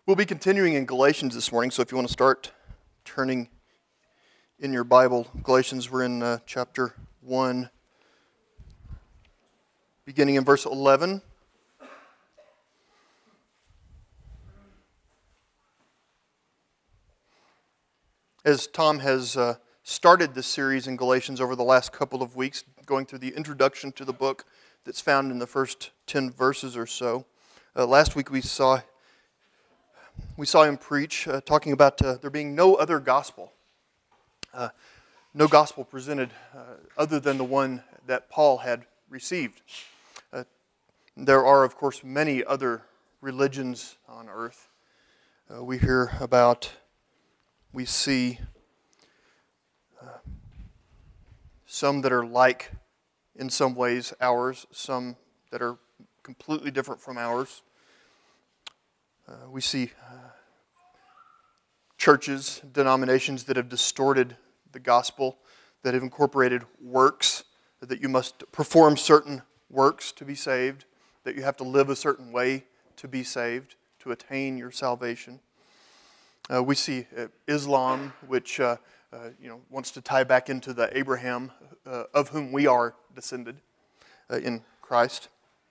We'll be continuing in Galatians this morning, so if you want to start turning in your Bible, Galatians, we're in chapter 1, beginning in verse 11. As Tom has started this series in Galatians over the last couple of weeks, going through the introduction to the book that's found in the first 10 verses or so, last week we saw him preach, talking about there being no other gospel, no gospel presented other than the one that Paul had received. There are, of course, many other religions on earth. We hear about, we see some that are like, in some ways, ours, some that are completely different from ours. We see churches, denominations that have distorted the gospel, that have incorporated works, that you must perform certain works to be saved, that you have to live a certain way to be saved, to attain your salvation. We see Islam, which wants to tie back into the Abraham of whom we are descended in Christ.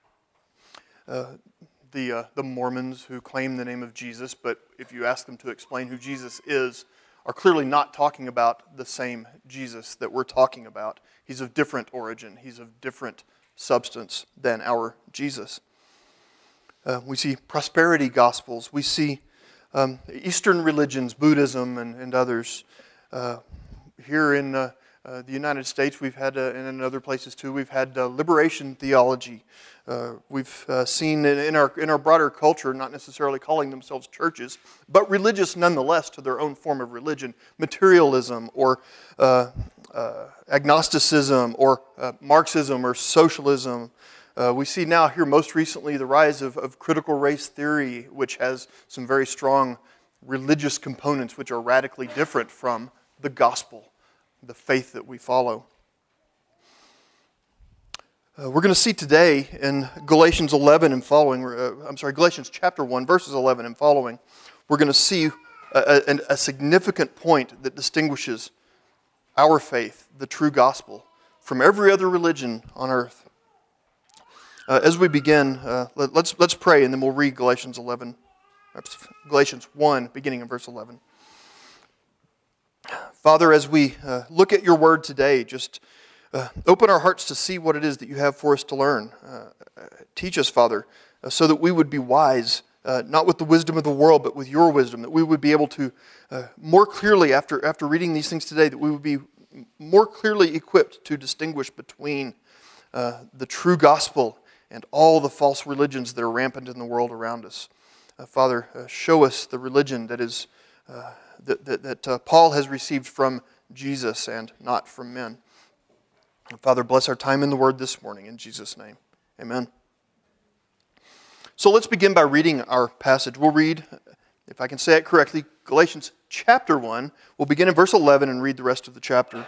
The Mormons who claim the name of Jesus, but if you ask them to explain who Jesus is, are clearly not talking about the same Jesus that we're talking about. He's of different origin. He's of different substance than our Jesus. We see prosperity gospels. We see Eastern religions, Buddhism and others. Here in the United States, we've had, and in other places too, we've had liberation theology. We've seen in our broader culture, not necessarily calling themselves churches, but religious nonetheless to their own form of religion, materialism or agnosticism or Marxism or socialism. We see now here most recently the rise of critical race theory, which has some very strong religious components which are radically different from the gospel, the faith that we follow. We're going to see today in Galatians 11 and following, Galatians chapter 1, verses 11 and following, we're going to see a significant point that distinguishes our faith, the true gospel, from every other religion on earth. As we begin, let's pray and then we'll read Galatians 1, beginning in verse 11. Father, as we look at your word today, just open our hearts to see what it is that you have for us to learn. Teach us, Father, so that we would be wise, not with the wisdom of the world, but with your wisdom, that we would be able to more clearly, after reading these things today, that we would be more clearly equipped to distinguish between the true gospel and all the false religions that are rampant in the world around us. Father, show us the religion that is that Paul has received from Jesus and not from men. Father, bless our time in the Word this morning in Jesus' name. Amen. So let's begin by reading our passage. We'll read, if I can say it correctly, Galatians chapter 1. We'll begin in verse 11 and read the rest of the chapter.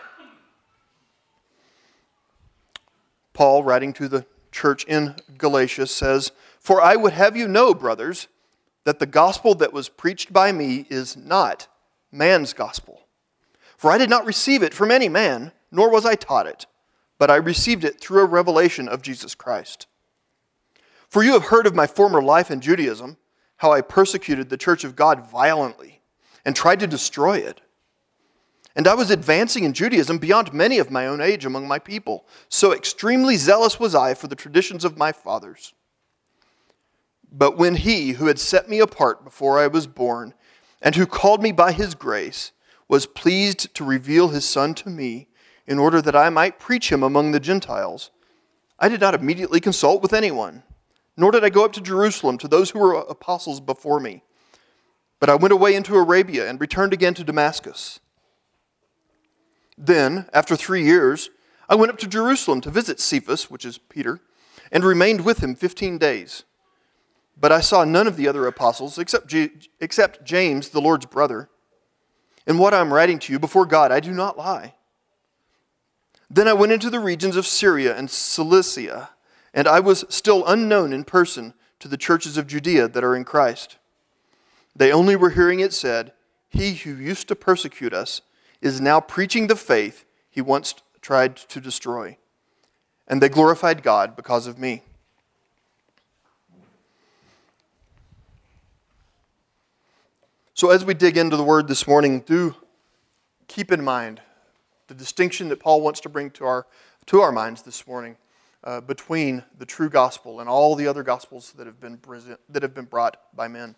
Paul, writing to the church in Galatia, says, "For I would have you know, brothers, that the gospel that was preached by me is not man's gospel. For I did not receive it from any man, nor was I taught it, but I received it through a revelation of Jesus Christ. For you have heard of my former life in Judaism, how I persecuted the church of God violently and tried to destroy it. And I was advancing in Judaism beyond many of my own age among my people. So extremely zealous was I for the traditions of my fathers. But when he who had set me apart before I was born, and who called me by his grace, was pleased to reveal his Son to me, in order that I might preach him among the Gentiles, I did not immediately consult with anyone, nor did I go up to Jerusalem to those who were apostles before me. But I went away into Arabia and returned again to Damascus. Then, after 3 years, I went up to Jerusalem to visit Cephas, which is Peter, and remained with him 15 days. But I saw none of the other apostles except James, the Lord's brother. In what I am writing to you before God, I do not lie. Then I went into the regions of Syria and Cilicia, and I was still unknown in person to the churches of Judea that are in Christ. They only were hearing it said, 'He who used to persecute us is now preaching the faith he once tried to destroy.' And they glorified God because of me." So as we dig into the word this morning, do keep in mind the distinction that Paul wants to bring to our minds this morning between the true gospel and all the other gospels that have been brought by men.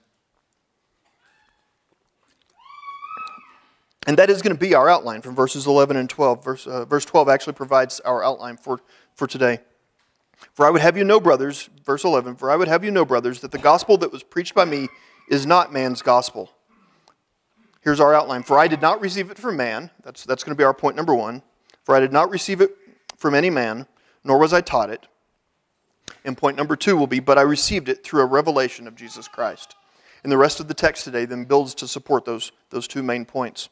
And that is going to be our outline from verses 11 and 12. Verse 12 actually provides our outline for today. "For I would have you know, brothers," verse 11, "For I would have you know, brothers, that the gospel that was preached by me is not man's gospel." Here's our outline. "For I did not receive it from man." That's going to be our point number one. "For I did not receive it from any man, nor was I taught it." And point number two will be, "But I received it through a revelation of Jesus Christ." And the rest of the text today then builds to support those two main points.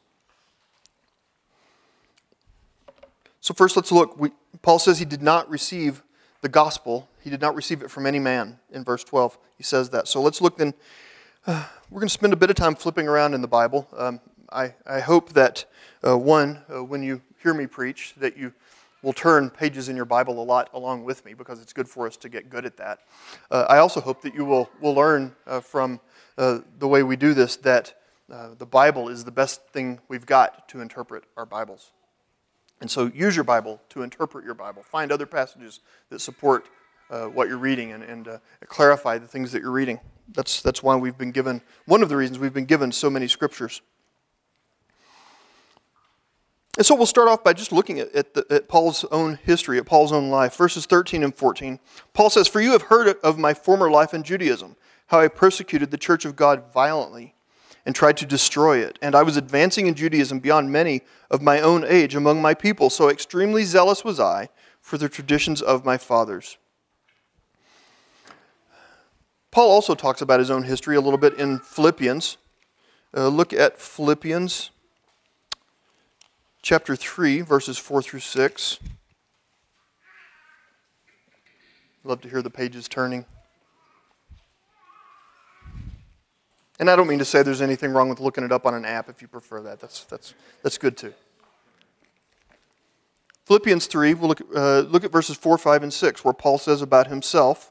So first let's look. Paul says he did not receive the gospel. He did not receive it from any man. In verse 12, he says that. So let's look then. We're going to spend a bit of time flipping around in the Bible. I hope that, when you hear me preach, that you will turn pages in your Bible a lot along with me, because it's good for us to get good at that. I also hope that you will learn from the way we do this that the Bible is the best thing we've got to interpret our Bibles. And so use your Bible to interpret your Bible. Find other passages that support what you're reading and clarify the things that you're reading. That's why we've been given, one of the reasons we've been given so many scriptures. And so we'll start off by just looking at Paul's own history, at Paul's own life. Verses 13 and 14. Paul says, "For you have heard of my former life in Judaism, how I persecuted the church of God violently and tried to destroy it. And I was advancing in Judaism beyond many of my own age among my people, so extremely zealous was I for the traditions of my fathers." Paul also talks about his own history a little bit in Philippians. Look at Philippians chapter 3, verses 4 through 6. Love to hear the pages turning. And I don't mean to say there's anything wrong with looking it up on an app if you prefer that. That's good too. Philippians 3, we'll look at verses 4, 5, and 6, where Paul says about himself,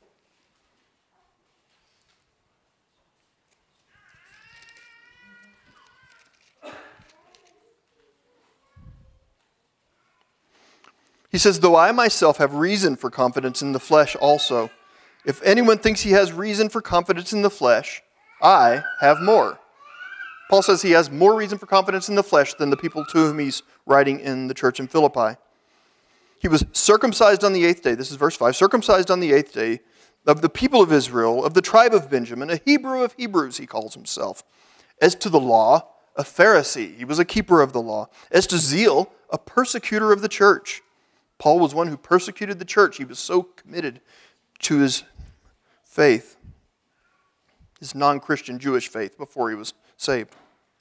he says, "Though I myself have reason for confidence in the flesh also, if anyone thinks he has reason for confidence in the flesh, I have more." Paul says he has more reason for confidence in the flesh than the people to whom he's writing in the church in Philippi. He was circumcised on the 8th day, this is verse 5, circumcised on the 8th day of the people of Israel, of the tribe of Benjamin, a Hebrew of Hebrews, he calls himself. As to the law, a Pharisee, he was a keeper of the law. As to zeal, a persecutor of the church. Paul was one who persecuted the church. He was so committed to his faith, his non-Christian Jewish faith, before he was saved.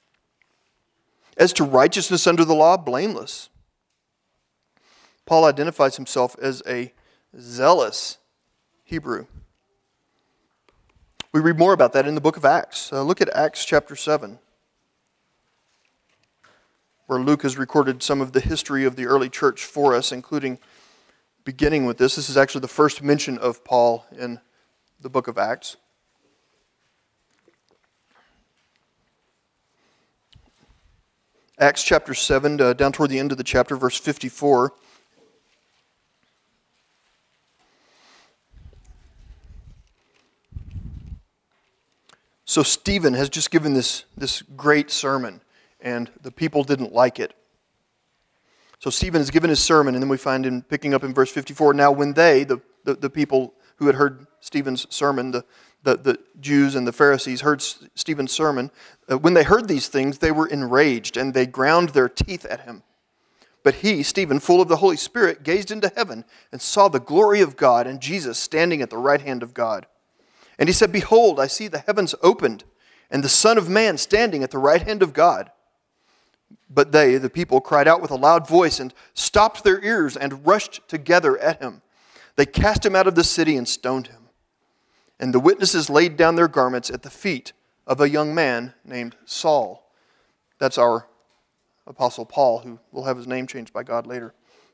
As to righteousness under the law, blameless. Paul identifies himself as a zealous Hebrew. We read more about that in the book of Acts. Look at Acts chapter 7, where Luke has recorded some of the history of the early church for us, including beginning with this. This is actually the first mention of Paul in the book of Acts. Acts chapter 7, down toward the end of the chapter, verse 54. So Stephen has just given this great sermon, and the people didn't like it. So Stephen has given his sermon, and then we find him picking up in verse 54. Now when they, the people who had heard Stephen's sermon, the Jews and the Pharisees heard Stephen's sermon, when they heard these things, they were enraged, and they ground their teeth at him. But he, Stephen, full of the Holy Spirit, gazed into heaven and saw the glory of God and Jesus standing at the right hand of God. And he said, "Behold, I see the heavens opened, and the Son of Man standing at the right hand of God." But they, the people, cried out with a loud voice and stopped their ears and rushed together at him. They cast him out of the city and stoned him. And the witnesses laid down their garments at the feet of a young man named Saul. That's our Apostle Paul, who will have his name changed by God later.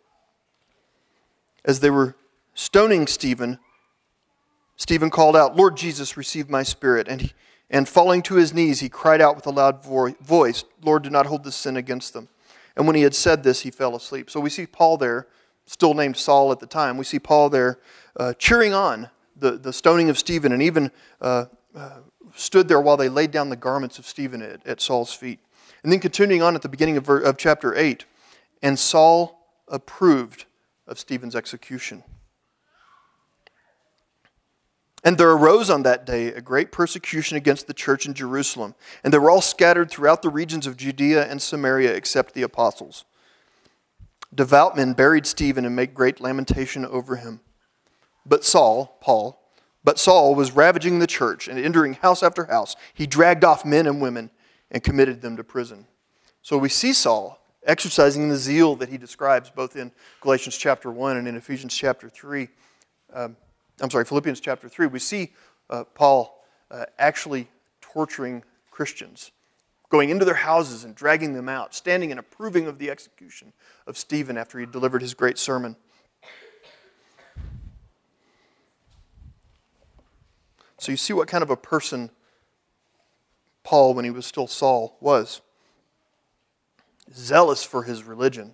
As they were stoning Stephen, Stephen called out, "Lord Jesus, receive my spirit." And falling to his knees, he cried out with a loud voice, "Lord, do not hold this sin against them." And when he had said this, he fell asleep. So we see Paul there, still named Saul at the time. We see Paul there cheering on the stoning of Stephen, and even stood there while they laid down the garments of Stephen at Saul's feet. And then continuing on at the beginning of chapter 8, and Saul approved of Stephen's execution. And there arose on that day a great persecution against the church in Jerusalem, and they were all scattered throughout the regions of Judea and Samaria except the apostles. Devout men buried Stephen and made great lamentation over him. But Saul was ravaging the church, and entering house after house, he dragged off men and women and committed them to prison. So we see Saul exercising the zeal that he describes both in Galatians chapter 1 and in Philippians chapter 3. We see Paul actually torturing Christians, going into their houses and dragging them out, standing and approving of the execution of Stephen after he delivered his great sermon. So you see what kind of a person Paul, when he was still Saul, was. Zealous for his religion.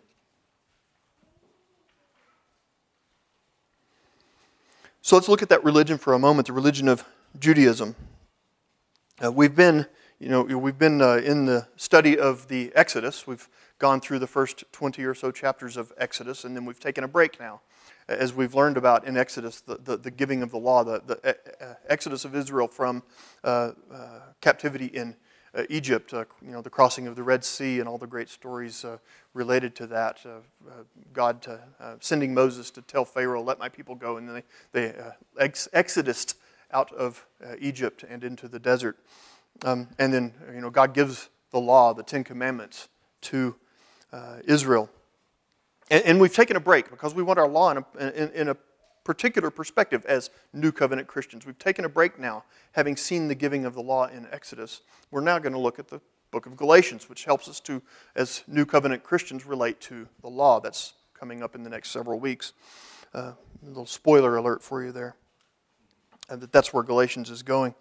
So let's look at that religion for a moment, the religion of Judaism. We've been in the study of the Exodus. We've gone through the first 20 or so chapters of Exodus, and then we've taken a break now, as we've learned about in Exodus the giving of the law, the exodus of Israel from captivity in Egypt, the crossing of the Red Sea and all the great stories related to that. God sending Moses to tell Pharaoh, "Let my people go," and then they exodused out of Egypt and into the desert. And then God gives the law, the Ten Commandments, to Israel. And we've taken a break because we want our law in a particular perspective as New Covenant Christians. We've taken a break now, having seen the giving of the law in Exodus. We're now going to look at the book of Galatians, which helps us to, as New Covenant Christians, relate to the law. That's coming up in the next several weeks. A little spoiler alert for you there. That's where Galatians is going.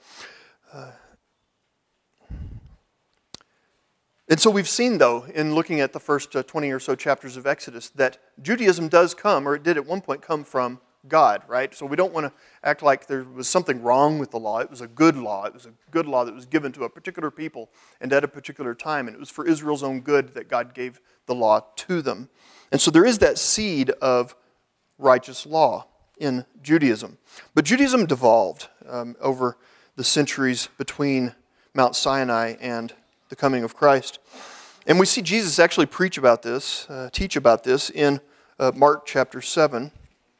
And so we've seen, though, in looking at the first 20 or so chapters of Exodus, that Judaism does come, or it did at one point come from God, right? So we don't want to act like there was something wrong with the law. It was a good law. It was a good law that was given to a particular people and at a particular time. And it was for Israel's own good that God gave the law to them. And so there is that seed of righteous law in Judaism. But Judaism devolved over the centuries between Mount Sinai and the coming of Christ. And we see Jesus actually teach about this in Mark chapter 7.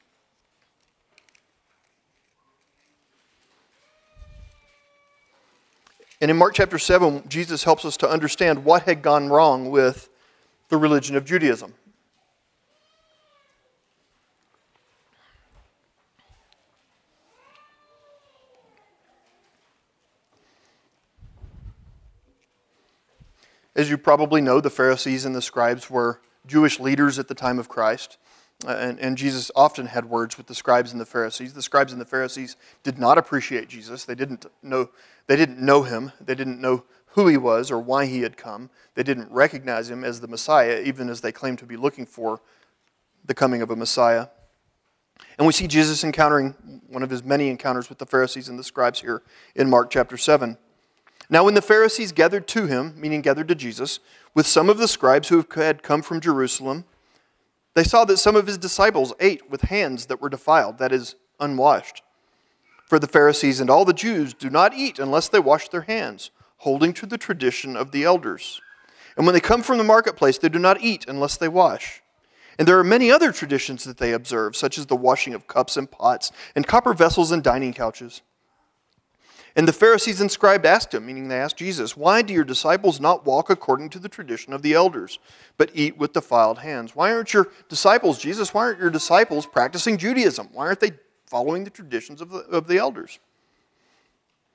And in Mark chapter 7, Jesus helps us to understand what had gone wrong with the religion of Judaism. As you probably know, the Pharisees and the scribes were Jewish leaders at the time of Christ. And Jesus often had words with the scribes and the Pharisees. The scribes and the Pharisees did not appreciate Jesus. They didn't know him. They didn't know who he was or why he had come. They didn't recognize him as the Messiah, even as they claimed to be looking for the coming of a Messiah. And we see Jesus encountering one of his many encounters with the Pharisees and the scribes here in Mark chapter 7. Now when the Pharisees gathered to him, meaning gathered to Jesus, with some of the scribes who had come from Jerusalem, they saw that some of his disciples ate with hands that were defiled, that is, unwashed. For the Pharisees and all the Jews do not eat unless they wash their hands, holding to the tradition of the elders. And when they come from the marketplace, they do not eat unless they wash. And there are many other traditions that they observe, such as the washing of cups and pots, and copper vessels and dining couches. And the Pharisees and scribes asked him, meaning they asked Jesus, "Why do your disciples not walk according to the tradition of the elders, but eat with defiled hands?" Why aren't your disciples, Jesus, why aren't your disciples practicing Judaism? Why aren't they following the traditions of the elders?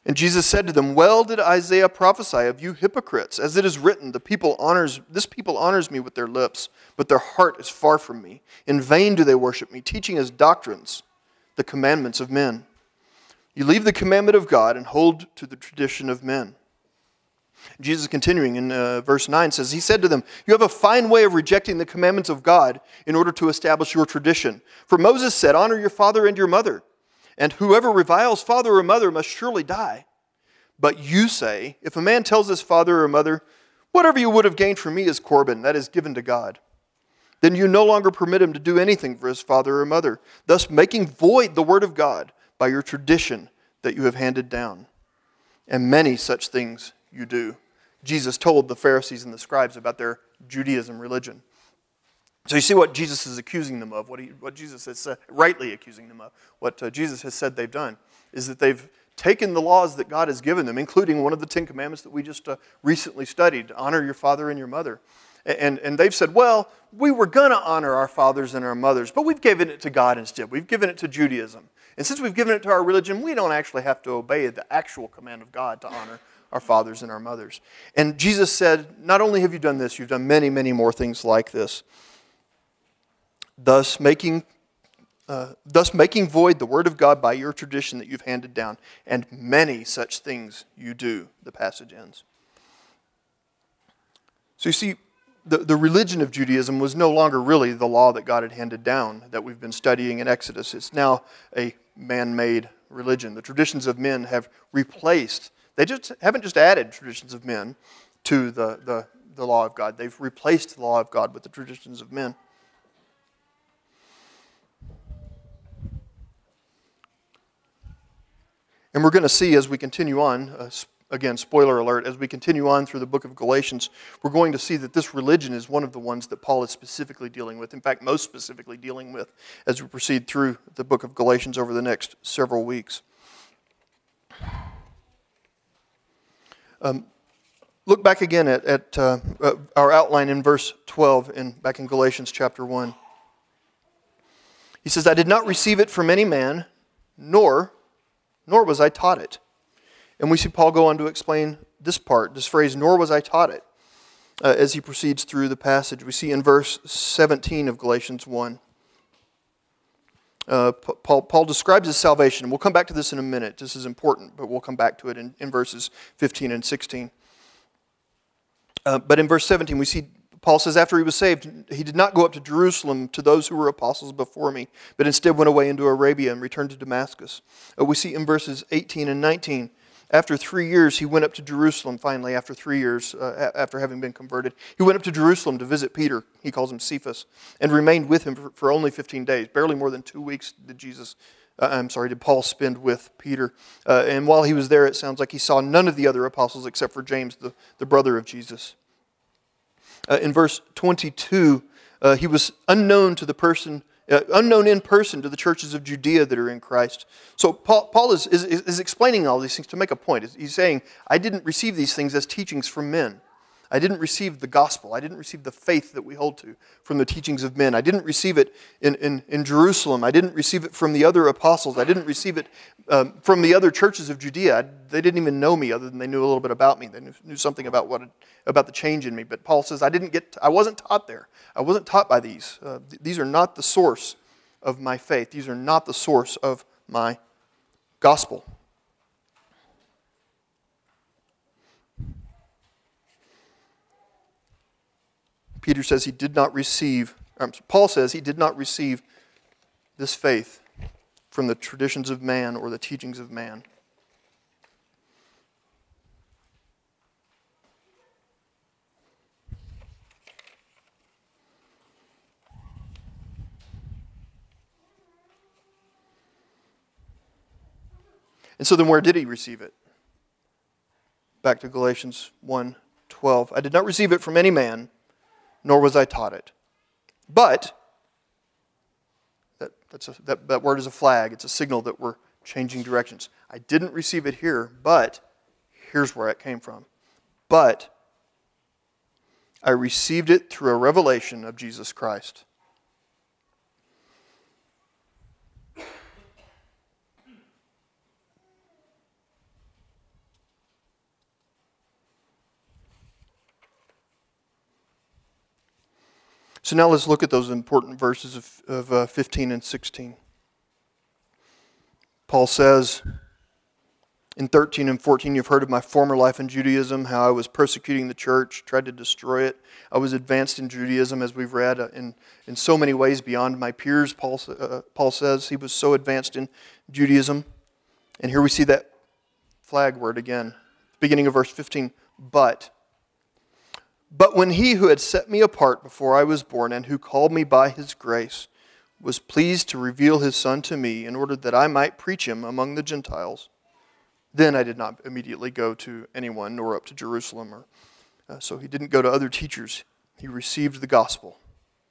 And Jesus said to them, "Well did Isaiah prophesy of you hypocrites, as it is written, this people honors me with their lips, but their heart is far from me. In vain do they worship me, teaching as doctrines the commandments of men. You leave the commandment of God and hold to the tradition of men." Jesus continuing in verse 9 says, he said to them, "You have a fine way of rejecting the commandments of God in order to establish your tradition. For Moses said, 'Honor your father and your mother,' and whoever reviles father or mother must surely die. But you say, if a man tells his father or mother, 'Whatever you would have gained from me is Corban, that is given to God,' then you no longer permit him to do anything for his father or mother, thus making void the word of God by your tradition that you have handed down. And many such things you do." Jesus told the Pharisees and the scribes about their Judaism religion. So you see what Jesus is accusing them of, what Jesus has rightly accusing them of. What Jesus has said they've done is that they've taken the laws that God has given them, including one of the 10 Commandments that we just recently studied, honor your father and your mother. And they've said, well, we were going to honor our fathers and our mothers, but we've given it to God instead. We've given it to Judaism. And since we've given it to our religion, we don't actually have to obey the actual command of God to honor our fathers and our mothers. And Jesus said, not only have you done this, you've done many, many more things like this. Thus making void the word of God by your tradition that you've handed down, and many such things you do," the passage ends. So you see, the religion of Judaism was no longer really the law that God had handed down that we've been studying in Exodus. It's now a man-made religion. The traditions of men have replaced, they just haven't just added traditions of men to the law of God. They've replaced the law of God with the traditions of men. And we're going to see as we continue on, again, spoiler alert, as we continue on through the book of Galatians, we're going to see that this religion is one of the ones that Paul is specifically dealing with, in fact, most specifically dealing with as we proceed through the book of Galatians over the next several weeks. Look back again at our outline in verse 12, back in Galatians chapter 1. He says, "I did not receive it from any man, nor was I taught it." And we see Paul go on to explain this part, this phrase, "nor was I taught it," as he proceeds through the passage. We see in verse 17 of Galatians 1. Paul describes his salvation, and we'll come back to this in a minute. This is important, but we'll come back to it in verses 15 and 16. But in verse 17, we see Paul says, after he was saved, he did not go up to Jerusalem to those who were apostles before me, but instead went away into Arabia and returned to Damascus. We see in verses 18 and 19, after 3 years, he went up to Jerusalem, finally, after 3 years, after having been converted. He went up to Jerusalem to visit Peter, he calls him Cephas, and remained with him for only 15 days. Barely more than 2 weeks did Paul spend with Peter. And while he was there, it sounds like he saw none of the other apostles except for James, the brother of Jesus. In verse 22, he was unknown in person to the churches of Judea that are in Christ. So Paul is explaining all these things to make a point. He's saying, I didn't receive these things as teachings from men. I didn't receive the gospel. I didn't receive the faith that we hold to from the teachings of men. I didn't receive it in Jerusalem. I didn't receive it from the other apostles. I didn't receive it from the other churches of Judea. They didn't even know me other than they knew a little bit about me. They knew something about the change in me. But Paul says, I wasn't taught there. I wasn't taught by these. These are not the source of my faith. These are not the source of my gospel. Paul says he did not receive this faith from the traditions of man or the teachings of man. And so then where did he receive it? Back to Galatians 1:12. I did not receive it from any man, nor was I taught it. But, that word is a flag. It's a signal that we're changing directions. I didn't receive it here, but here's where it came from. But I received it through a revelation of Jesus Christ. So now let's look at those important verses of 15 and 16. Paul says in 13 and 14, you've heard of my former life in Judaism, how I was persecuting the church, tried to destroy it. I was advanced in Judaism, as we've read, in so many ways beyond my peers, Paul says. He was so advanced in Judaism. And here we see that flag word again, beginning of verse 15, But when he who had set me apart before I was born and who called me by his grace was pleased to reveal his Son to me in order that I might preach him among the Gentiles, then I did not immediately go to anyone nor up to Jerusalem. So he didn't go to other teachers. He received the gospel.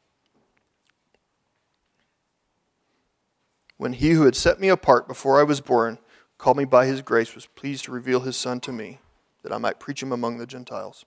When he who had set me apart before I was born called me by his grace was pleased to reveal his Son to me that I might preach him among the Gentiles.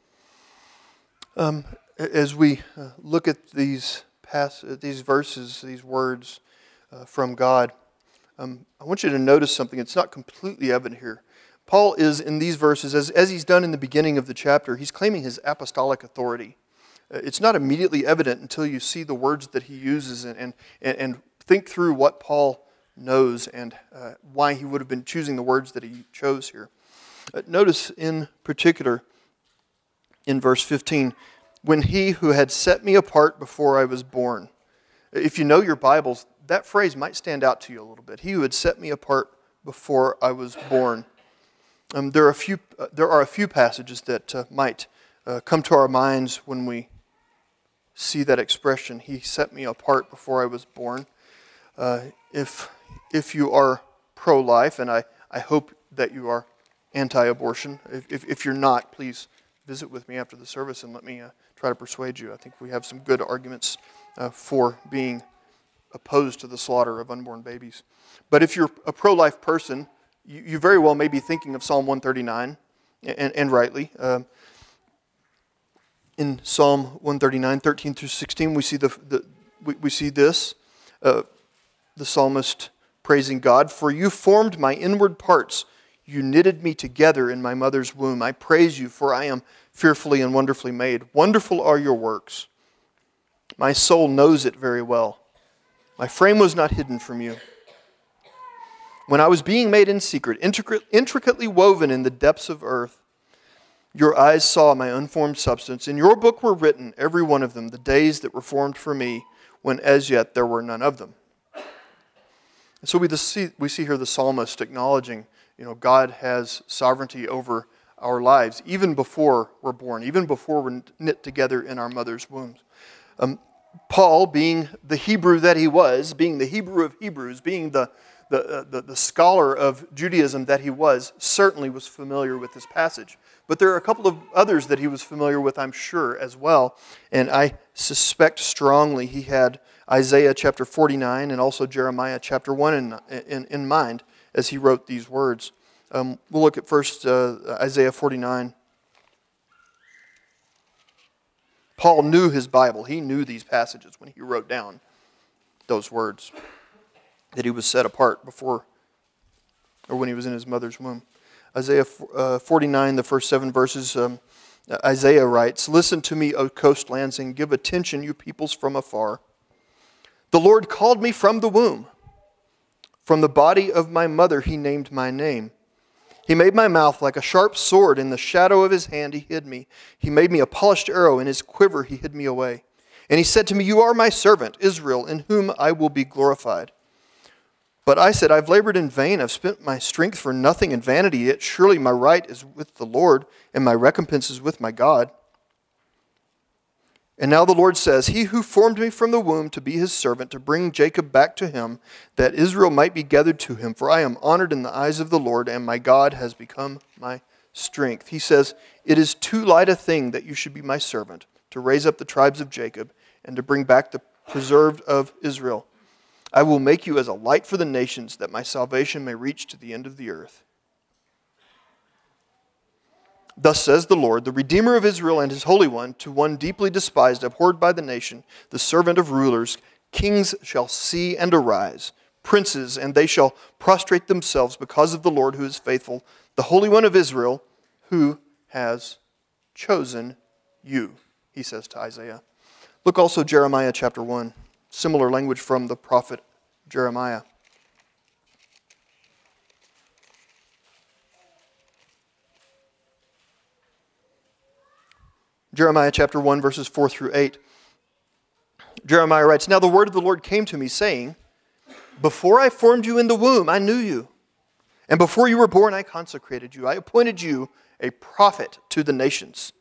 As we look at these verses, these words from God, I want you to notice something. It's not completely evident here. Paul is, in these verses, as he's done in the beginning of the chapter, he's claiming his apostolic authority. It's not immediately evident until you see the words that he uses and think through what Paul knows and why he would have been choosing the words that he chose here. Notice in particular, in verse 15, when he who had set me apart before I was born. If you know your Bibles, that phrase might stand out to you a little bit. He who had set me apart before I was born. There are a few passages that might come to our minds when we see that expression. He set me apart before I was born. If you are pro-life, and I hope that you are anti-abortion. If you're not, please visit with me after the service and let me try to persuade you. I think we have some good arguments for being opposed to the slaughter of unborn babies. But if you're a pro-life person, you very well may be thinking of Psalm 139, and rightly. In Psalm 139, 13 through 16, we see this. The psalmist praising God, "For you formed my inward parts. You knitted me together in my mother's womb. I praise you, for I am fearfully and wonderfully made. Wonderful are your works. My soul knows it very well. My frame was not hidden from you. When I was being made in secret, intricately woven in the depths of earth, your eyes saw my unformed substance. In your book were written, every one of them, the days that were formed for me, when as yet there were none of them." And so we see here the psalmist acknowledging, God has sovereignty over our lives, even before we're born, even before we're knit together in our mother's wombs. Paul, being the Hebrew that he was, being the Hebrew of Hebrews, being the scholar of Judaism that he was, certainly was familiar with this passage. But there are a couple of others that he was familiar with, I'm sure, as well. And I suspect strongly he had Isaiah chapter 49 and also Jeremiah chapter 1 in mind as he wrote these words. We'll look at first Isaiah 49. Paul knew his Bible. He knew these passages when he wrote down those words, that he was set apart before, or when he was in his mother's womb. Isaiah 49, the first 7 verses, Isaiah writes, "Listen to me, O coastlands, and give attention, you peoples from afar. The Lord called me from the womb. From the body of my mother he named my name. He made my mouth like a sharp sword. In the shadow of his hand he hid me. He made me a polished arrow. In his quiver he hid me away. And he said to me, you are my servant, Israel, in whom I will be glorified. But I said, I've labored in vain. I've spent my strength for nothing in vanity. Yet surely my right is with the Lord, and my recompense is with my God. And now the Lord says, he who formed me from the womb to be his servant, to bring Jacob back to him, that Israel might be gathered to him. For I am honored in the eyes of the Lord, and my God has become my strength. He says, it is too light a thing that you should be my servant, to raise up the tribes of Jacob, and to bring back the preserved of Israel. I will make you as a light for the nations, that my salvation may reach to the end of the earth. Thus says the Lord, the Redeemer of Israel and his Holy One, to one deeply despised, abhorred by the nation, the servant of rulers, kings shall see and arise, princes, and they shall prostrate themselves because of the Lord who is faithful, the Holy One of Israel, who has chosen you, he says to Isaiah. Look also Jeremiah chapter 1. Similar language from the prophet Jeremiah. Jeremiah chapter 1, verses 4 through 8. Jeremiah writes, "Now the word of the Lord came to me, saying, Before I formed you in the womb, I knew you. And before you were born, I consecrated you. I appointed you a prophet to the nations.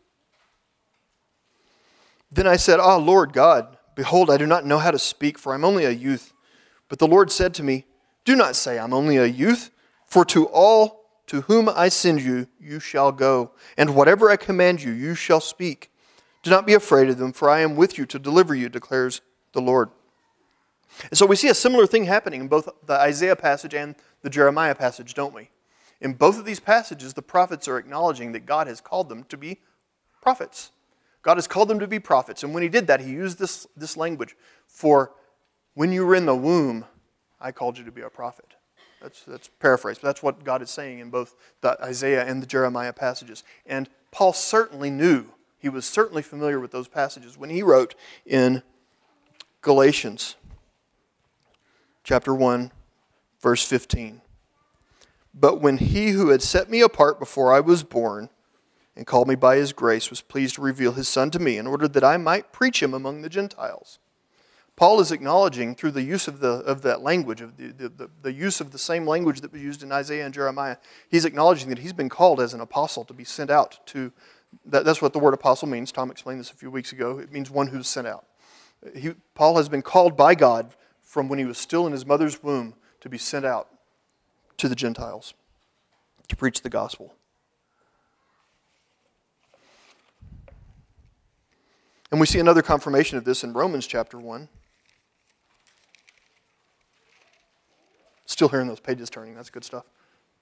Then I said, Ah, Lord God, behold, I do not know how to speak, for I'm only a youth. But the Lord said to me, Do not say I'm only a youth, for to all to whom I send you, you shall go. And whatever I command you, you shall speak. Do not be afraid of them, for I am with you to deliver you, declares the Lord." And so we see a similar thing happening in both the Isaiah passage and the Jeremiah passage, don't we? In both of these passages, the prophets are acknowledging that God has called them to be prophets. God has called them to be prophets. And when he did that, he used this language. For when you were in the womb, I called you to be a prophet. That's paraphrased, but that's what God is saying in both the Isaiah and the Jeremiah passages. And Paul certainly knew, he was certainly familiar with those passages when he wrote in Galatians chapter 1, verse 15. "But when he who had set me apart before I was born and called me by his grace was pleased to reveal his Son to me in order that I might preach him among the Gentiles." Paul is acknowledging through the use of that language, of the use of the same language that was used in Isaiah and Jeremiah, he's acknowledging that he's been called as an apostle to be sent out to, that's what the word apostle means. Tom explained this a few weeks ago. It means one who's sent out. Paul has been called by God from when he was still in his mother's womb to be sent out to the Gentiles to preach the gospel. And we see another confirmation of this in Romans chapter 1. Still hearing those pages turning, that's good stuff.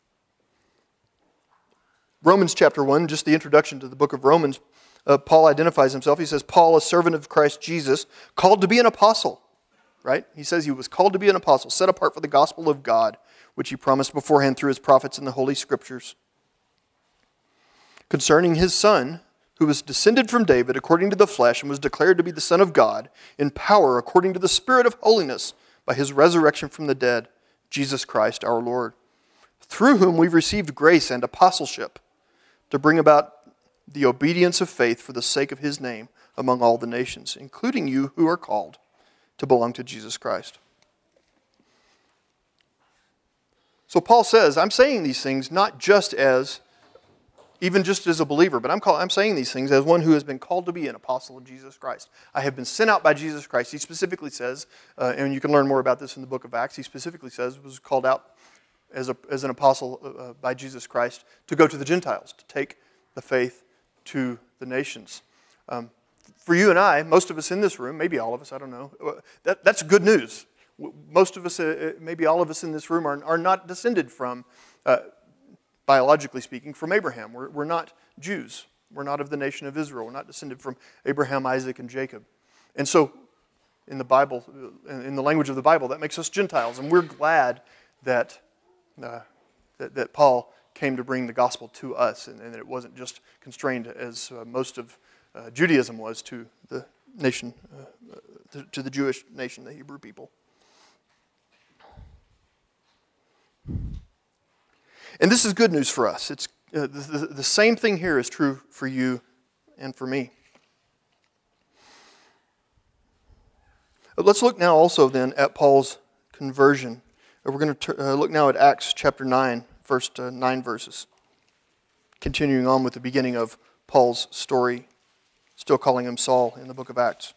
Romans chapter 1, just the introduction to the book of Romans, Paul identifies himself. He says, Paul, a servant of Christ Jesus, called to be an apostle. Right? He says he was called to be an apostle, set apart for the gospel of God, which he promised beforehand through his prophets in the Holy Scriptures, concerning his Son, who was descended from David according to the flesh and was declared to be the Son of God, in power according to the Spirit of holiness, by his resurrection from the dead, Jesus Christ our Lord, through whom we've received grace and apostleship to bring about the obedience of faith for the sake of his name among all the nations, including you who are called to belong to Jesus Christ. So Paul says, I'm saying these things not just as, even just as a believer, but I'm saying these things as one who has been called to be an apostle of Jesus Christ. I have been sent out by Jesus Christ. He specifically says, and you can learn more about this in the book of Acts, he specifically says was called out as an apostle by Jesus Christ to go to the Gentiles, to take the faith to the nations. For you and I, most of us in this room, maybe all of us, I don't know, that's good news. Most of us, maybe all of us in this room are not descended from, biologically speaking, from Abraham. We're not Jews. We're not of the nation of Israel. We're not descended from Abraham, Isaac, and Jacob. And so, in the Bible, in the language of the Bible, that makes us Gentiles. And we're glad that Paul came to bring the gospel to us, and that it wasn't just constrained, as most of Judaism was, to the nation, to the Jewish nation, the Hebrew people. And this is good news for us. It's the same thing here is true for you and for me. But let's look now also then at Paul's conversion. We're going to look now at Acts chapter 9, first 9 verses. Continuing on with the beginning of Paul's story, still calling him Saul in the book of Acts.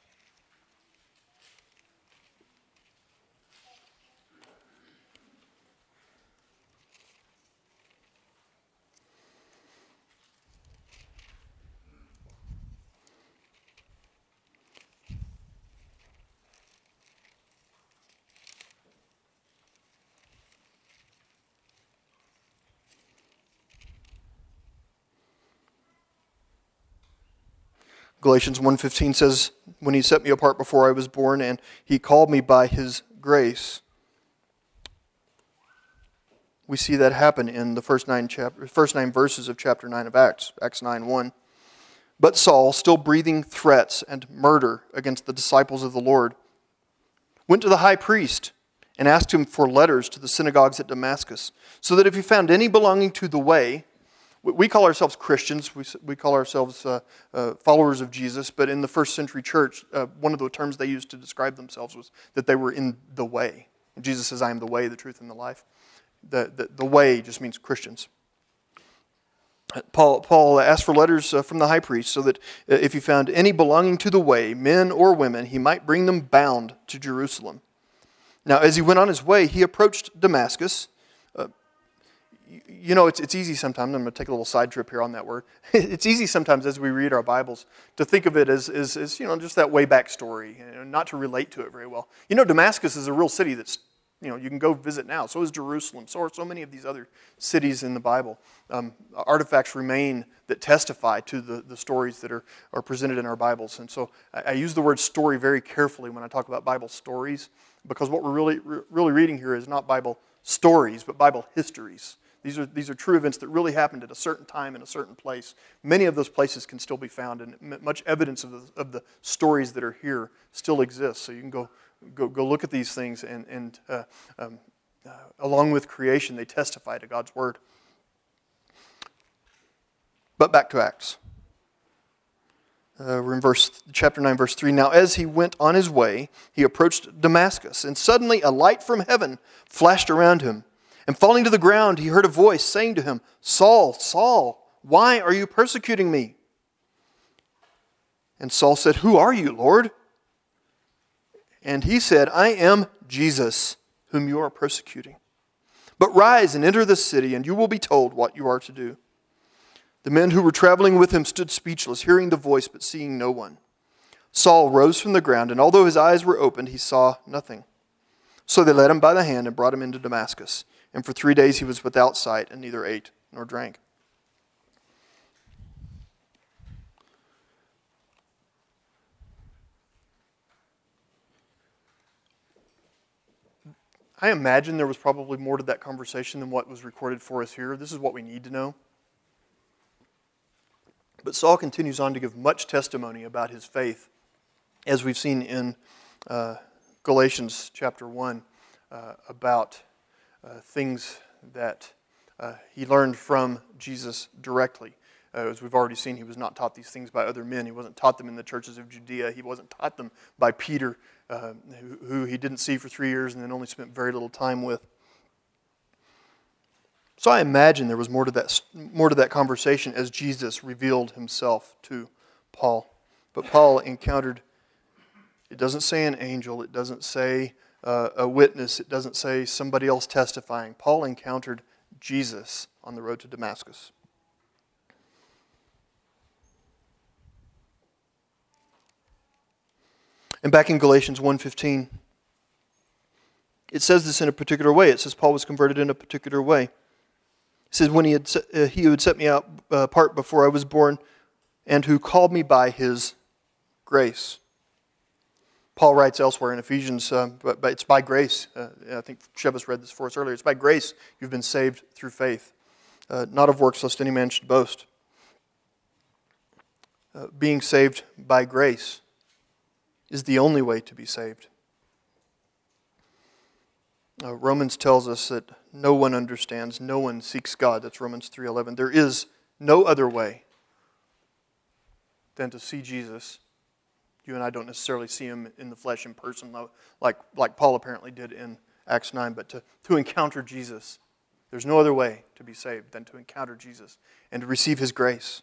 Galatians 1:15 says, when he set me apart before I was born and he called me by his grace. We see that happen in the first nine verses of chapter 9 of Acts, Acts 9:1. But Saul, still breathing threats and murder against the disciples of the Lord, went to the high priest and asked him for letters to the synagogues at Damascus, so that if he found any belonging to the way, we call ourselves Christians, we call ourselves followers of Jesus, but in the first century church, one of the terms they used to describe themselves was that they were in the way. And Jesus says, I am the way, the truth, and the life. The way just means Christians. Paul asked for letters from the high priest so that if he found any belonging to the way, men or women, he might bring them bound to Jerusalem. Now, as he went on his way, he approached Damascus. It's easy sometimes, I'm going to take a little side trip here on that word. It's easy sometimes as we read our Bibles to think of it as just that way back story, not to relate to it very well. Damascus is a real city that's, you can go visit now. So is Jerusalem. So are so many of these other cities in the Bible. Artifacts remain that testify to the stories that are presented in our Bibles. And so I use the word story very carefully when I talk about Bible stories, because what we're really reading here is not Bible stories, but Bible histories. These are true events that really happened at a certain time in a certain place. Many of those places can still be found, and much evidence of the stories that are here still exists. So you can go look at these things, and along with creation, they testify to God's word. But back to Acts. We're in chapter 9, verse 3. Now as he went on his way, he approached Damascus, and suddenly a light from heaven flashed around him. And falling to the ground, he heard a voice saying to him, Saul, Saul, why are you persecuting me? And Saul said, Who are you, Lord? And he said, I am Jesus, whom you are persecuting. But rise and enter the city, and you will be told what you are to do. The men who were traveling with him stood speechless, hearing the voice, but seeing no one. Saul rose from the ground, and although his eyes were opened, he saw nothing. So they led him by the hand and brought him into Damascus. And for 3 days he was without sight, and neither ate nor drank. I imagine there was probably more to that conversation than what was recorded for us here. This is what we need to know. But Saul continues on to give much testimony about his faith, as we've seen in Galatians chapter 1, about things that he learned from Jesus directly. As we've already seen, he was not taught these things by other men. He wasn't taught them in the churches of Judea. He wasn't taught them by Peter, who he didn't see for 3 years and then only spent very little time with. So I imagine there was more to that conversation as Jesus revealed himself to Paul. But Paul encountered, it doesn't say an angel, it doesn't say a witness, it doesn't say somebody else testifying. Paul encountered Jesus on the road to Damascus. And back in Galatians 1:15, it says this in a particular way. It says Paul was converted in a particular way. It says, when he who had set me out apart before I was born, and who called me by his grace. Paul writes elsewhere in Ephesians, but it's by grace. I think Shevis read this for us earlier. It's by grace you've been saved through faith, not of works, lest any man should boast. Being saved by grace is the only way to be saved. Romans tells us that no one understands, no one seeks God. That's Romans 3:11. There is no other way than to see Jesus. You and I don't necessarily see him in the flesh in person, like Paul apparently did in Acts 9, but to encounter Jesus. There's no other way to be saved than to encounter Jesus and to receive his grace.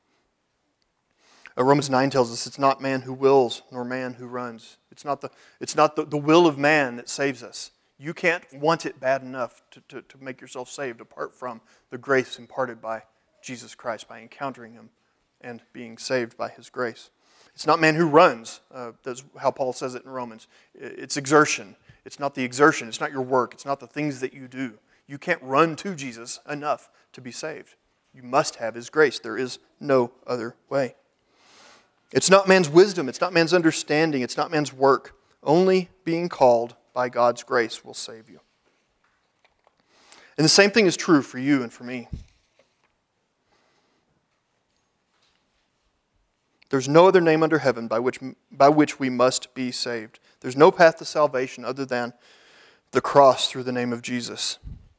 Romans 9 tells us it's not man who wills nor man who runs. It's not the will of man that saves us. You can't want it bad enough to make yourself saved apart from the grace imparted by Jesus Christ, by encountering him and being saved by his grace. It's not man who runs. That's how Paul says it in Romans. It's exertion. It's not the exertion. It's not your work. It's not the things that you do. You can't run to Jesus enough to be saved. You must have his grace. There is no other way. It's not man's wisdom. It's not man's understanding. It's not man's work. Only being called by God's grace will save you. And the same thing is true for you and for me. There's no other name under heaven by which we must be saved. There's no path to salvation other than the cross through the name of Jesus.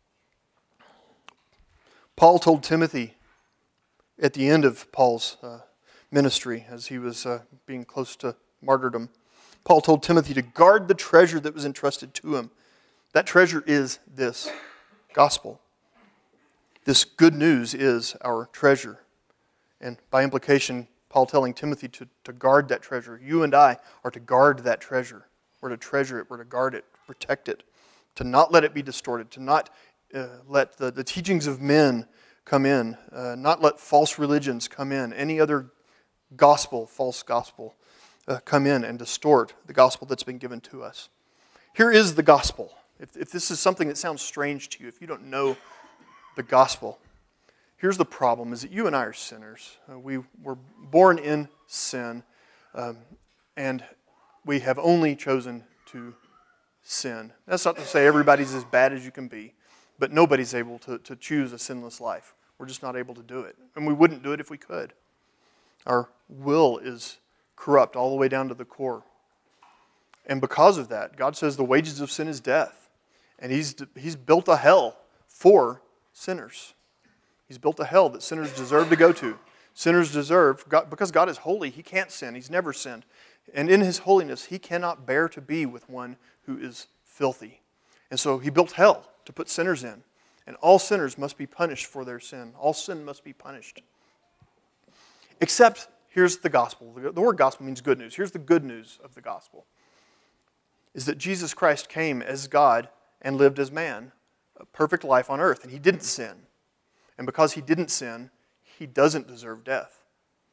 Paul told Timothy at the end of Paul's ministry, as he was being close to martyrdom, Paul told Timothy to guard the treasure that was entrusted to him. That treasure is this gospel. This good news is our treasure. And by implication, Paul telling Timothy to guard that treasure. You and I are to guard that treasure. We're to treasure it. We're to guard it, protect it, to not let it be distorted, to not let the teachings of men come in, not let false religions come in, any other gospel, false gospel, come in and distort the gospel that's been given to us. Here is the gospel. If this is something that sounds strange to you, if you don't know the gospel, here's the problem, is that you and I are sinners. We were born in sin, and we have only chosen to sin. That's not to say everybody's as bad as you can be, but nobody's able to choose a sinless life. We're just not able to do it. And we wouldn't do it if we could. Our will is corrupt all the way down to the core. And because of that, God says the wages of sin is death. And He's built a hell for sinners. He's built a hell that sinners deserve to go to. Sinners deserve, because God is holy, He can't sin. He's never sinned. And in His holiness, He cannot bear to be with one who is filthy. And so He built hell to put sinners in. And all sinners must be punished for their sin. All sin must be punished. Except, here's the gospel. The word gospel means good news. Here's the good news of the gospel. Is that Jesus Christ came as God and lived as man, a perfect life on earth. And He didn't sin. And because He didn't sin, He doesn't deserve death.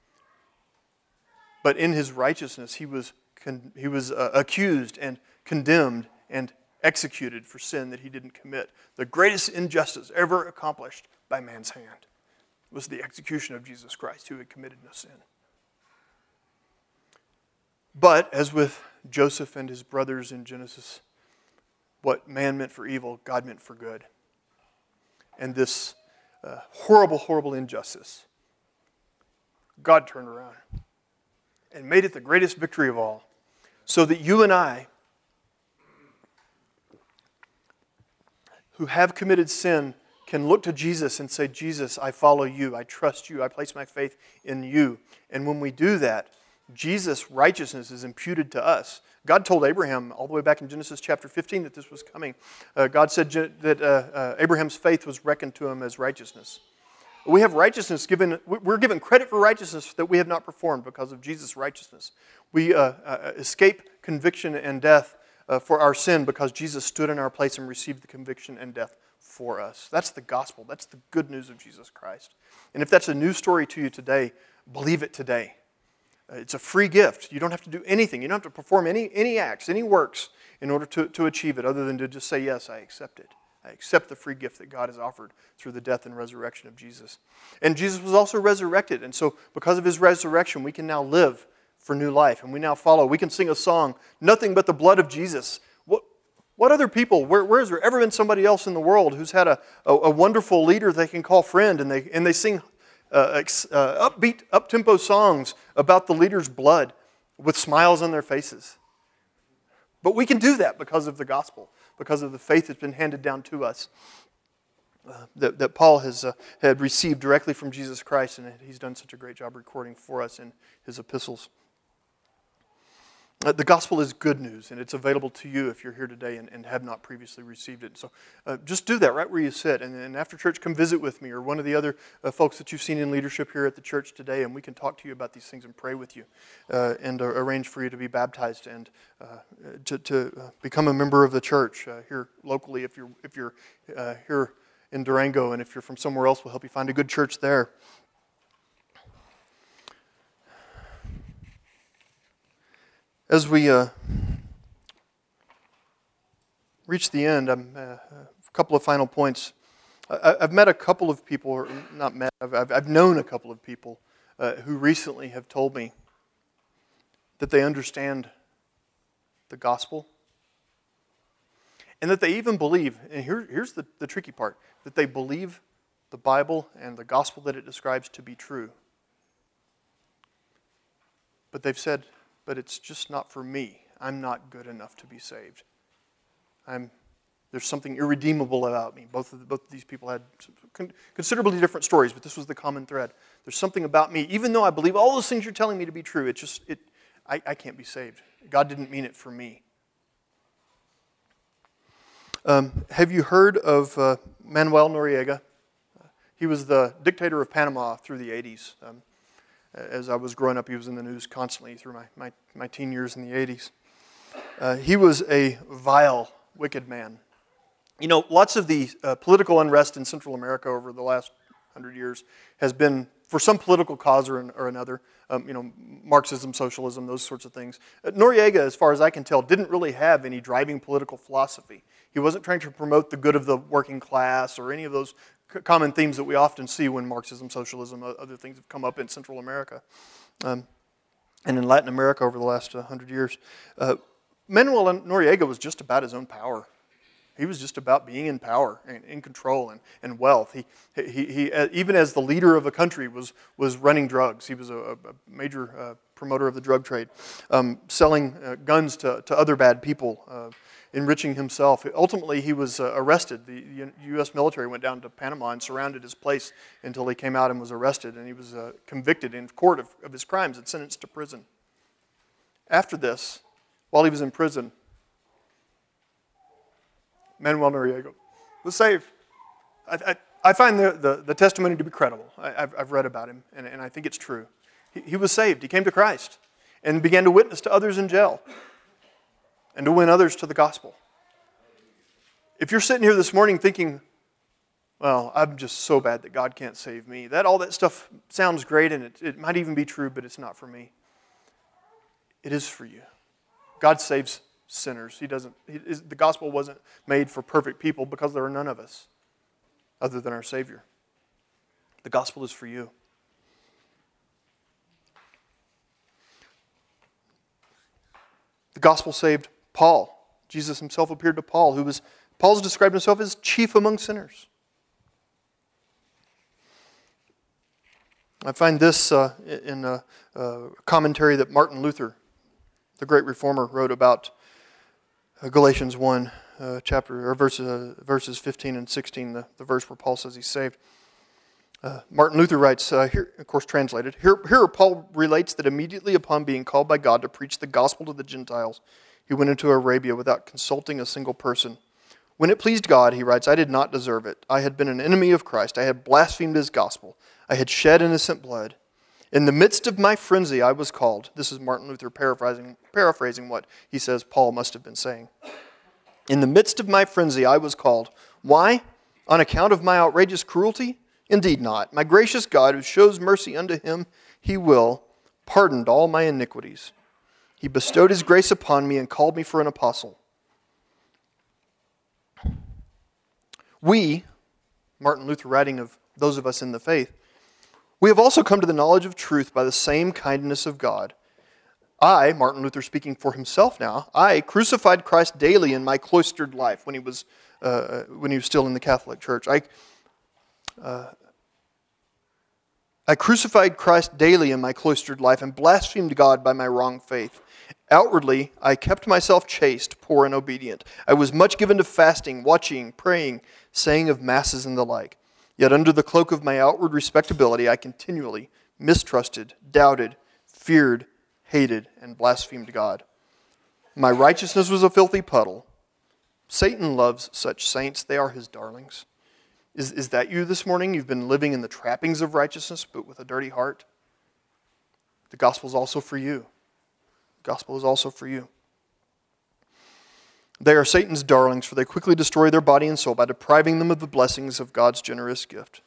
But in His righteousness, He was accused and condemned and executed for sin that He didn't commit. The greatest injustice ever accomplished by man's hand was the execution of Jesus Christ, who had committed no sin. But, as with Joseph and his brothers in Genesis, what man meant for evil, God meant for good. And this horrible, horrible injustice, God turned around and made it the greatest victory of all, so that you and I, who have committed sin, can look to Jesus and say, Jesus, I follow you, I trust you, I place my faith in you. And when we do that, Jesus' righteousness is imputed to us. God told Abraham all the way back in Genesis chapter 15 that this was coming. God said that Abraham's faith was reckoned to him as righteousness. We have righteousness we're given credit for righteousness that we have not performed because of Jesus' righteousness. We escape conviction and death for our sin because Jesus stood in our place and received the conviction and death for us. That's the gospel. That's the good news of Jesus Christ. And if that's a new story to you today, believe it today. It's a free gift. You don't have to do anything. You don't have to perform any acts, any works in order to achieve it other than to just say, yes, I accept it. I accept the free gift that God has offered through the death and resurrection of Jesus. And Jesus was also resurrected. And so because of His resurrection, we can now live for new life. And we now follow. We can sing a song, nothing but the blood of Jesus. What other people, where has there ever been somebody else in the world who's had a wonderful leader they can call friend and they sing upbeat, up-tempo songs about the leader's blood with smiles on their faces? But we can do that because of the gospel, because of the faith that's been handed down to us, that Paul had received directly from Jesus Christ, and he's done such a great job recording for us in his epistles. The gospel is good news, and it's available to you if you're here today and have not previously received it. So just do that right where you sit, and after church, come visit with me or one of the other folks that you've seen in leadership here at the church today, and we can talk to you about these things and pray with you and arrange for you to be baptized and to become a member of the church here locally if you're here in Durango, and if you're from somewhere else, we'll help you find a good church there. As we reach the end, a couple of final points. I've met a couple of people, or not met, I've known a couple of people who recently have told me that they understand the gospel and that they even believe, and here's the tricky part, that they believe the Bible and the gospel that it describes to be true. But they've said, but it's just not for me. I'm not good enough to be saved. There's something irredeemable about me. Both of these people had considerably different stories, but this was the common thread. There's something about me, even though I believe all those things you're telling me to be true, I can't be saved. God didn't mean it for me. Have you heard of Manuel Noriega? He was the dictator of Panama through the 80s. As I was growing up, he was in the news constantly through my teen years in the 80s. He was a vile, wicked man. You know, lots of the political unrest in Central America over the last 100 years has been for some political cause or another. Marxism, socialism, those sorts of things. Noriega, as far as I can tell, didn't really have any driving political philosophy. He wasn't trying to promote the good of the working class or any of those common themes that we often see when Marxism, socialism, other things have come up in Central America. And in Latin America over the last 100 years. Manuel Noriega was just about his own power. He was just about being in power and in control and wealth. He even as the leader of a country was running drugs. He was a major promoter of the drug trade, selling guns to other bad people, enriching himself. Ultimately, he was arrested. The U.S. military went down to Panama and surrounded his place until he came out and was arrested. And he was convicted in court of his crimes and sentenced to prison. After this, while he was in prison, Manuel Noriega was saved. I find the testimony to be credible. I've read about him, and I think it's true. He was saved. He came to Christ and began to witness to others in jail and to win others to the gospel. If you're sitting here this morning thinking, well, I'm just so bad that God can't save me, all that stuff sounds great, and it might even be true, but it's not for me. It is for you. God saves sinners. The gospel wasn't made for perfect people because there are none of us other than our Savior. The gospel is for you. The gospel saved Paul. Jesus himself appeared to Paul, Paul's described himself as chief among sinners. I find this in a commentary that Martin Luther, the great reformer, wrote about Galatians 1, verses 15 and 16, the verse where Paul says he's saved. Martin Luther writes, here, of course translated, here Paul relates that immediately upon being called by God to preach the gospel to the Gentiles, he went into Arabia without consulting a single person. When it pleased God, he writes, I did not deserve it. I had been an enemy of Christ. I had blasphemed his gospel. I had shed innocent blood. In the midst of my frenzy, I was called. This is Martin Luther paraphrasing what he says Paul must have been saying. In the midst of my frenzy, I was called. Why? On account of my outrageous cruelty? Indeed not. My gracious God, who shows mercy unto him, he will, pardoned all my iniquities. He bestowed his grace upon me and called me for an apostle. We, Martin Luther writing of those of us in the faith, we have also come to the knowledge of truth by the same kindness of God. I, Martin Luther speaking for himself now, I crucified Christ daily in my cloistered life when he was still in the Catholic Church. I crucified Christ daily in my cloistered life and blasphemed God by my wrong faith. Outwardly, I kept myself chaste, poor, and obedient. I was much given to fasting, watching, praying, saying of masses and the like. Yet under the cloak of my outward respectability, I continually mistrusted, doubted, feared, hated, and blasphemed God. My righteousness was a filthy puddle. Satan loves such saints. They are his darlings. Is that you this morning? You've been living in the trappings of righteousness, but with a dirty heart? The gospel is also for you. The gospel is also for you. They are Satan's darlings, for they quickly destroy their body and soul by depriving them of the blessings of God's generous gift.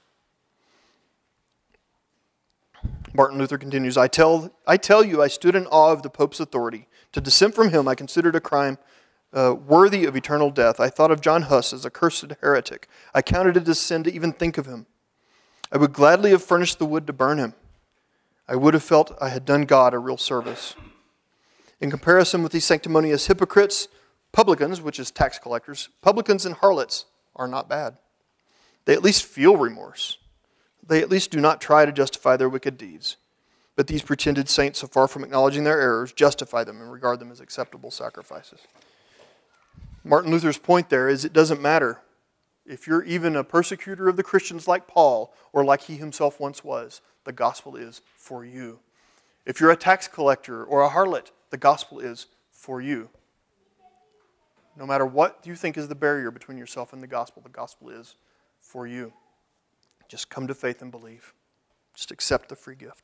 Martin Luther continues, I tell you, I stood in awe of the Pope's authority. To dissent from him, I considered a crime worthy of eternal death. I thought of John Huss as a cursed heretic. I counted it as sin to even think of him. I would gladly have furnished the wood to burn him. I would have felt I had done God a real service. In comparison with these sanctimonious hypocrites, publicans, which is tax collectors, publicans and harlots are not bad. They at least feel remorse. They at least do not try to justify their wicked deeds. But these pretended saints, so far from acknowledging their errors, justify them and regard them as acceptable sacrifices. Martin Luther's point there is it doesn't matter if you're even a persecutor of the Christians like Paul or like he himself once was, the gospel is for you. If you're a tax collector or a harlot, the gospel is for you. No matter what you think is the barrier between yourself and the gospel is for you. Just come to faith and believe. Just accept the free gift.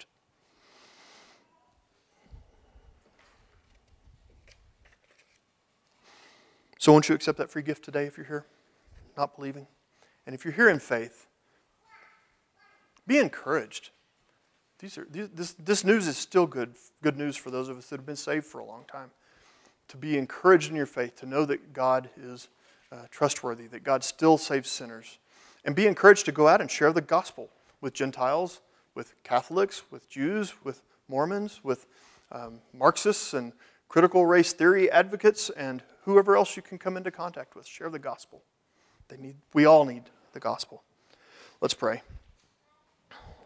So won't you accept that free gift today if you're here, not believing? And if you're here in faith, be encouraged. This news is still good news for those of us that have been saved for a long time. To be encouraged in your faith, to know that God is trustworthy, that God still saves sinners. And be encouraged to go out and share the gospel with Gentiles, with Catholics, with Jews, with Mormons, with Marxists and critical race theory advocates, and whoever else you can come into contact with. Share the gospel. We all need the gospel. Let's pray.